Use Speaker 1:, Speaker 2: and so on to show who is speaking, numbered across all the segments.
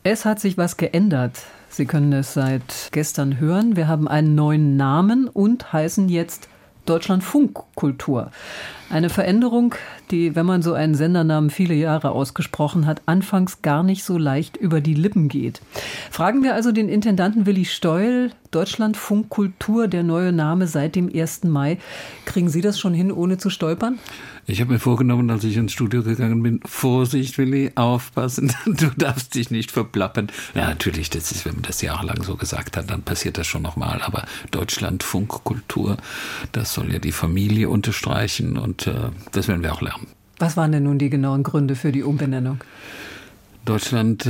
Speaker 1: Es hat sich was geändert. Sie können es seit gestern hören. Wir haben einen neuen Namen und heißen jetzt Deutschlandfunk Kultur. Eine Veränderung, die, wenn man so einen Sendernamen viele Jahre ausgesprochen hat, anfangs gar nicht so leicht über die Lippen geht. Fragen wir also den Intendanten Willi Steul, Deutschlandfunk Kultur, der neue Name seit dem 1. Mai. Kriegen Sie das schon hin, ohne zu stolpern?
Speaker 2: Ich habe mir vorgenommen, als ich ins Studio gegangen bin, Vorsicht, Willi, aufpassen, du darfst dich nicht verplappern. Ja, natürlich, das ist, wenn man das jahrelang so gesagt hat, dann passiert das schon nochmal. Aber Deutschlandfunk Kultur, das soll ja die Familie unterstreichen und das werden wir auch lernen.
Speaker 1: Was waren denn nun die genauen Gründe für die Umbenennung?
Speaker 2: Deutschland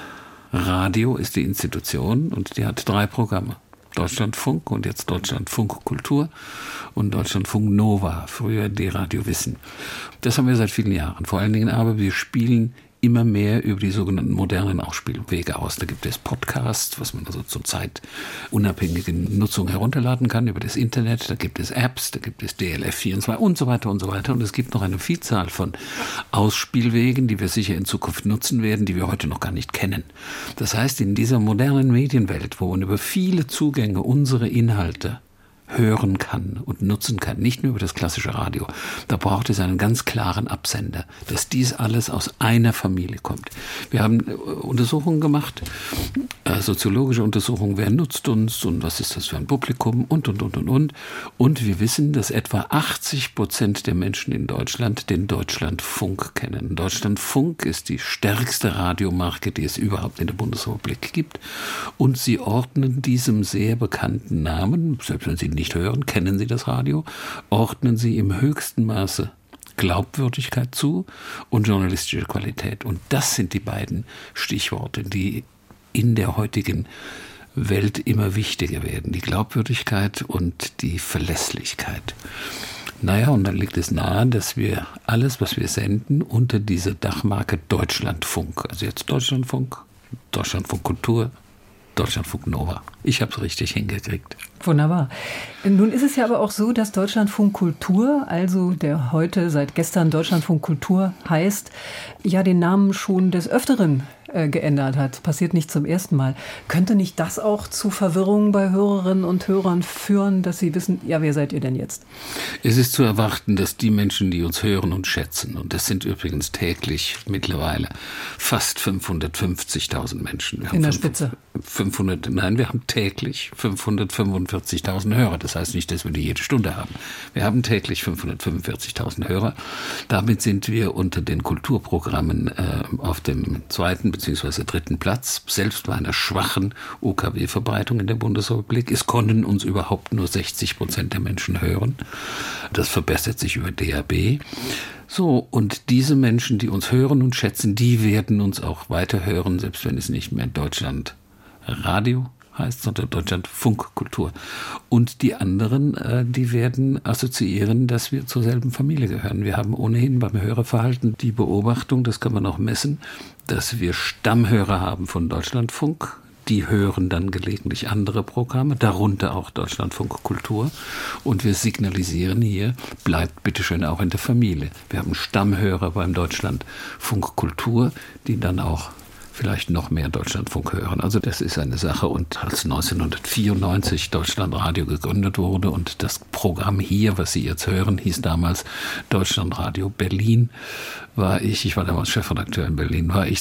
Speaker 2: Radio ist die Institution und die hat 3 Programme. Deutschlandfunk und jetzt Deutschlandfunk Kultur und Deutschlandfunk Nova, früher die Radio Wissen. Das haben wir seit vielen Jahren. Vor allen Dingen aber, wir spielen immer mehr über die sogenannten modernen Ausspielwege aus. Da gibt es Podcasts, was man also zur Zeit unabhängigen Nutzung herunterladen kann über das Internet. Da gibt es Apps, da gibt es DLF24 und so weiter und so weiter. Und es gibt noch eine Vielzahl von Ausspielwegen, die wir sicher in Zukunft nutzen werden, die wir heute noch gar nicht kennen. Das heißt, in dieser modernen Medienwelt, wo man über viele Zugänge unsere Inhalte hören kann und nutzen kann, nicht nur über das klassische Radio. Da braucht es einen ganz klaren Absender, dass dies alles aus einer Familie kommt. Wir haben Untersuchungen gemacht, soziologische Untersuchungen, wer nutzt uns und was ist das für ein Publikum und. Und wir wissen, dass etwa 80% der Menschen in Deutschland den Deutschlandfunk kennen. Deutschlandfunk ist die stärkste Radiomarke, die es überhaupt in der Bundesrepublik gibt. Und sie ordnen diesem sehr bekannten Namen, selbst wenn Sie nicht hören, kennen Sie das Radio, ordnen Sie im höchsten Maße Glaubwürdigkeit zu und journalistische Qualität. Und das sind die beiden Stichworte, die in der heutigen Welt immer wichtiger werden. Die Glaubwürdigkeit und die Verlässlichkeit. Naja, und dann liegt es nahe, dass wir alles, was wir senden, unter diese Dachmarke Deutschlandfunk, also jetzt Deutschlandfunk, Deutschlandfunk Kultur, Deutschlandfunk Nova. Ich habe es richtig hingekriegt.
Speaker 1: Wunderbar. Nun ist es ja aber auch so, dass Deutschlandfunk Kultur, also der heute seit gestern Deutschlandfunk Kultur heißt, ja den Namen schon des Öfteren geändert hat. Passiert nicht zum ersten Mal. Könnte nicht das auch zu Verwirrung bei Hörerinnen und Hörern führen, dass sie wissen, ja, wer seid ihr denn jetzt?
Speaker 2: Es ist zu erwarten, dass die Menschen, die uns hören und schätzen, und das sind übrigens täglich mittlerweile fast 550.000 Menschen.
Speaker 1: In der Spitze?
Speaker 2: Wir haben täglich 545.000 Hörer. Das heißt nicht, dass wir die jede Stunde haben. Wir haben täglich 545.000 Hörer. Damit sind wir unter den Kulturprogrammen auf dem 2. bzw. 3. Platz, selbst bei einer schwachen UKW-Verbreitung in der Bundesrepublik. Es konnten uns überhaupt nur 60% der Menschen hören. Das verbessert sich über DAB. So, und diese Menschen, die uns hören und schätzen, die werden uns auch weiterhören, selbst wenn es nicht mehr Deutschland Radio heißt, sondern Deutschlandfunk Kultur. Und die anderen, die werden assoziieren, dass wir zur selben Familie gehören. Wir haben ohnehin beim Hörerverhalten die Beobachtung, das kann man auch messen, dass wir Stammhörer haben von Deutschlandfunk. Die hören dann gelegentlich andere Programme, darunter auch Deutschlandfunk Kultur. Und wir signalisieren hier, bleibt bitteschön auch in der Familie. Wir haben Stammhörer beim Deutschlandfunk Kultur, die dann auch vielleicht noch mehr Deutschlandfunk hören. Also das ist eine Sache. Und als 1994 Deutschlandradio gegründet wurde und das Programm hier, was Sie jetzt hören, hieß damals Deutschlandradio Berlin, ich war damals Chefredakteur in Berlin, ich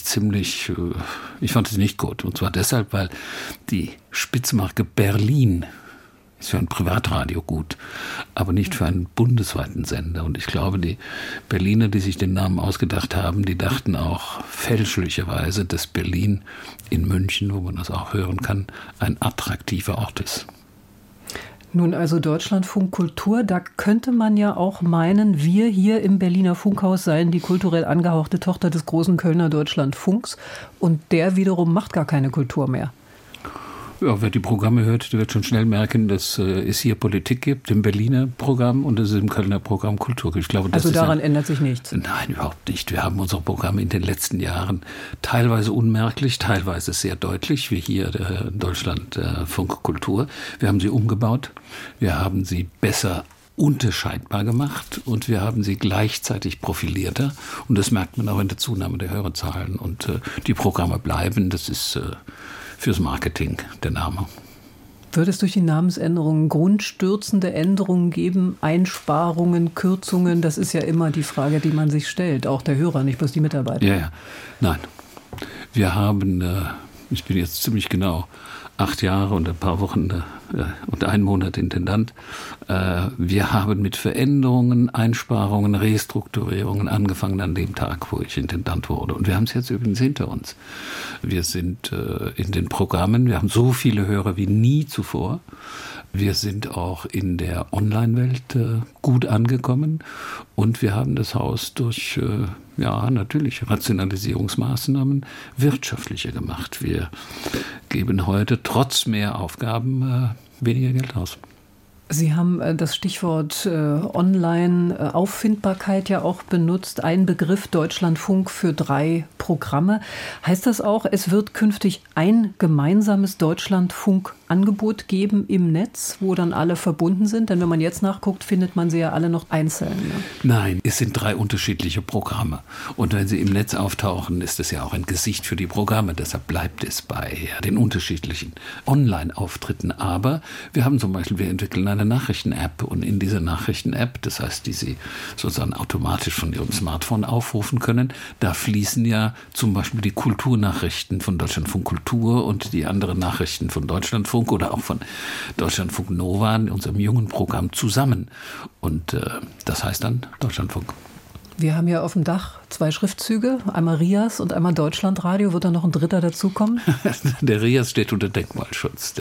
Speaker 2: fand es nicht gut. Und zwar deshalb, weil die Spitzmarke Berlin ist für ein Privatradio gut, aber nicht für einen bundesweiten Sender. Und ich glaube, die Berliner, die sich den Namen ausgedacht haben, die dachten auch fälschlicherweise, dass Berlin in München, wo man das auch hören kann, ein attraktiver Ort ist.
Speaker 1: Nun also Deutschlandfunk Kultur, da könnte man ja auch meinen, wir hier im Berliner Funkhaus seien die kulturell angehauchte Tochter des großen Kölner Deutschlandfunks und der wiederum macht gar keine Kultur mehr.
Speaker 2: Ja, wer die Programme hört, der wird schon schnell merken, dass es hier Politik gibt im Berliner Programm und dass es im Kölner Programm Kultur gibt. Ich glaube, das
Speaker 1: also daran ändert sich nichts?
Speaker 2: Nein, überhaupt nicht. Wir haben unsere Programme in den letzten Jahren teilweise unmerklich, teilweise sehr deutlich, wie hier Deutschlandfunk Kultur. Wir haben sie umgebaut, wir haben sie besser unterscheidbar gemacht und wir haben sie gleichzeitig profilierter. Und das merkt man auch in der Zunahme der Hörerzahlen. Und die Programme bleiben, das ist fürs Marketing der Name.
Speaker 1: Wird es durch die Namensänderungen grundstürzende Änderungen geben, Einsparungen, Kürzungen? Das ist ja immer die Frage, die man sich stellt, auch der Hörer, nicht bloß die Mitarbeiter.
Speaker 2: Ja. Nein. Wir haben, ich bin jetzt ziemlich genau 8 Jahre und ein paar Wochen und 1 Monat Intendant. Wir haben mit Veränderungen, Einsparungen, Restrukturierungen angefangen an dem Tag, wo ich Intendant wurde. Und wir haben es jetzt übrigens hinter uns. Wir sind in den Programmen, wir haben so viele Hörer wie nie zuvor. Wir sind auch in der Online-Welt gut angekommen und wir haben das Haus durch, natürlich Rationalisierungsmaßnahmen wirtschaftlicher gemacht. Wir geben heute trotz mehr Aufgaben weniger Geld aus.
Speaker 1: Sie haben das Stichwort Online-Auffindbarkeit ja auch benutzt. Ein Begriff Deutschlandfunk für 3 Programme. Heißt das auch, es wird künftig ein gemeinsames Deutschlandfunk-Angebot geben im Netz, wo dann alle verbunden sind? Denn wenn man jetzt nachguckt, findet man sie ja alle noch einzeln. Ne?
Speaker 2: Nein, es sind 3 unterschiedliche Programme. Und wenn sie im Netz auftauchen, ist es ja auch ein Gesicht für die Programme. Deshalb bleibt es bei den unterschiedlichen Online-Auftritten. Aber wir haben zum Beispiel, wir entwickeln eine Nachrichten-App und in dieser Nachrichten-App, das heißt, die Sie sozusagen automatisch von Ihrem Smartphone aufrufen können, da fließen ja zum Beispiel die Kulturnachrichten von Deutschlandfunk Kultur und die anderen Nachrichten von Deutschlandfunk oder auch von Deutschlandfunk Nova in unserem jungen Programm zusammen. Und das heißt dann Deutschlandfunk.
Speaker 1: Wir haben ja auf dem Dach 2 Schriftzüge, einmal RIAS und einmal Deutschlandradio. Wird da noch ein 3. dazukommen?
Speaker 2: Der RIAS steht unter Denkmalschutz.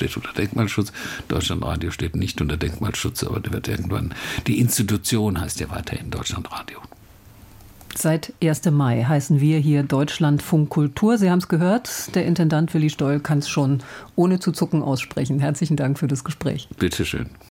Speaker 2: Deutschlandradio steht nicht unter Denkmalschutz, aber der wird irgendwann, die Institution heißt ja weiterhin Deutschlandradio.
Speaker 1: Seit 1. Mai heißen wir hier Deutschlandfunk Kultur. Sie haben es gehört, der Intendant Willi Stoll kann es schon ohne zu zucken aussprechen. Herzlichen Dank für das Gespräch.
Speaker 2: Bitte schön.